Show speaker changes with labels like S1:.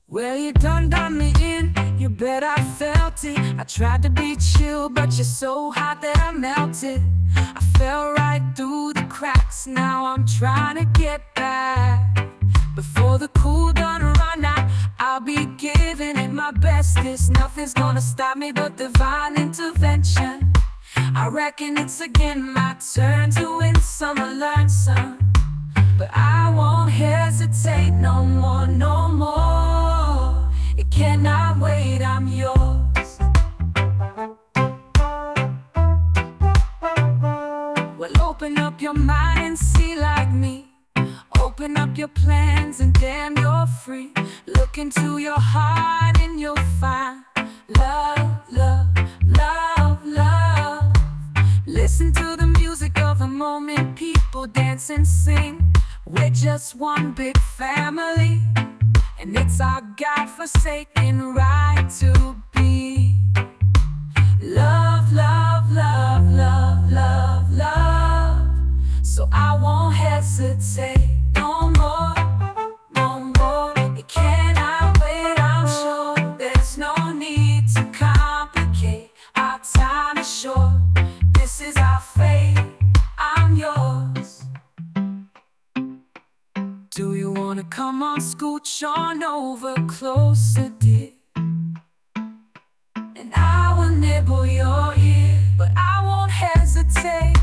S1: Well, you done me in, you bet I felt it. I tried to be chill, but you're so hot that I melted. I fell right through the cracks, now I'm trying to get back. Before the cool done run out, I'll be giving it my bestest. Nothing's gonna stop me but divine intervention. I reckon it's again my turn to win some or learn some. But I won't hesitate no more, no more. It cannot wait, I'm yours. Well, open up your mind and see like me. Open up your plans and damn, you're free. Look into your heart and you'll find love, love, love, love. Listen to the music of the moment, people dance and sing. We're just one big family, and it's our God-forsaken right to be. Love, love, love, love, love, love. So I won't hesitate no more, no more. It cannot wait, I'm sure. There's no need to complicate. Our time is short. This is our fate, I'm yours. Do you wanna come on, scooch on over closer, dear? And I will nibble your ear, but I won't hesitate.